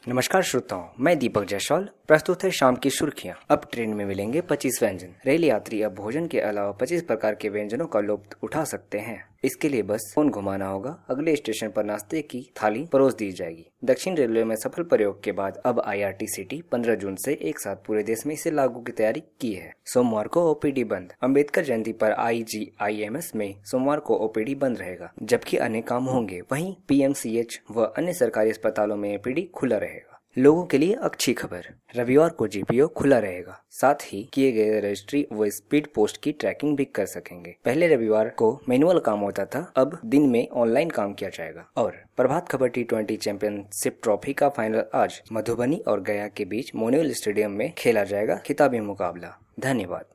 नमस्कार श्रोताओं, मैं दीपक जायसवाल। प्रस्तुत है शाम की सुर्खियां। अब ट्रेन में मिलेंगे 25 व्यंजन। रेल यात्री अब भोजन के अलावा 25 प्रकार के व्यंजनों का लुत्फ उठा सकते हैं। इसके लिए बस फोन घुमाना होगा। अगले स्टेशन पर नाश्ते की थाली परोस दी जाएगी। दक्षिण रेलवे में सफल प्रयोग के बाद अब IRCTC 15 जून से एक साथ पूरे देश में इसे लागू की तैयारी की है। सोमवार को OPD बंद। अम्बेडकर जयंती पर IGIMS में सोमवार को OPD बंद रहेगा, जबकि अन्य काम होंगे। वहीं PMCH व अन्य सरकारी अस्पतालों में APD खुला रहेगा। लोगों के लिए अच्छी खबर, रविवार को GPO खुला रहेगा। साथ ही किए गए रजिस्ट्री व स्पीड पोस्ट की ट्रैकिंग भी कर सकेंगे। पहले रविवार को मैनुअल काम होता था, अब दिन में ऑनलाइन काम किया जाएगा। और Prabhat Khabar T20 championship trophy का फाइनल आज मधुबनी और गया के बीच मोन्यूल स्टेडियम में खेला जाएगा खिताबी मुकाबला। धन्यवाद।